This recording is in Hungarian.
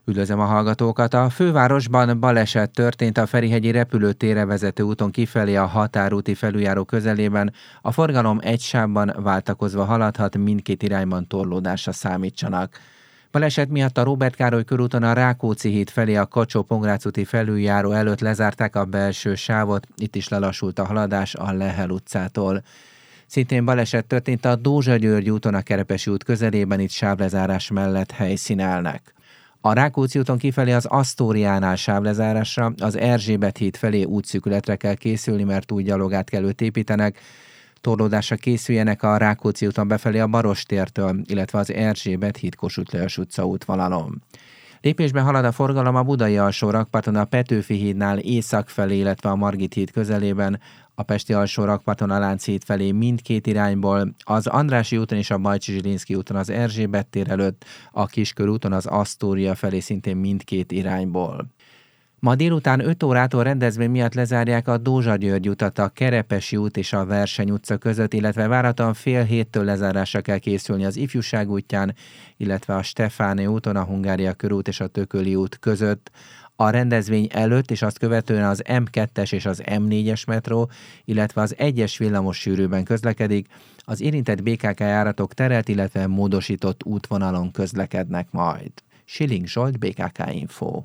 Üdvözlöm a hallgatókat! A fővárosban baleset történt a Ferihegyi repülőtérre vezető úton kifelé a határúti felüljáró közelében. A forgalom egy sávban váltakozva haladhat, mindkét irányban torlódásra számítsanak. Baleset miatt a Róbert Károly körúton a Rákóczi híd felé a Kacsó-Pongrác úti felüljáró előtt lezárták a belső sávot, itt is lelassult a haladás a Lehel utcától. Szintén baleset történt a Dózsa-György úton a Kerepesi út közelében, itt sávlezárás mellett helyszínelnek. A Rákóczi úton kifelé az Asztóriánál sávlezárásra, az Erzsébet híd felé útszűkületre kell készülni, mert új gyalogátkelőt építenek. Torlódásra készüljenek a Rákóczi úton befelé a Barostértől, illetve az Erzsébet híd Kossuth Lajos utca útvonalon. Lépésben halad a forgalom a Budai alsó rakparton a Petőfi hídnál észak felé, illetve a Margit híd közelében, a Pesti alsó rakparton a Lánchíd felé mindkét irányból, az Andrássy úton és a Bajcsy-Zsilinszky úton az Erzsébet tér előtt, a Kiskörúton az Asztória felé szintén mindkét irányból. Ma délután 5 órától rendezvény miatt lezárják a Dózsa-György utat a Kerepesi út és a Verseny utca között, illetve várhatóan fél héttől lezárásra kell készülni az Ifjúság útján, illetve a Stefáné úton, a Hungária körút és a Tököli út között. A rendezvény előtt és azt követően az M2-es és az M4-es metró, illetve az 1-es villamos sűrűben közlekedik, az érintett BKK járatok terelt, illetve módosított útvonalon közlekednek majd. Schilling Zsolt, BKK Info.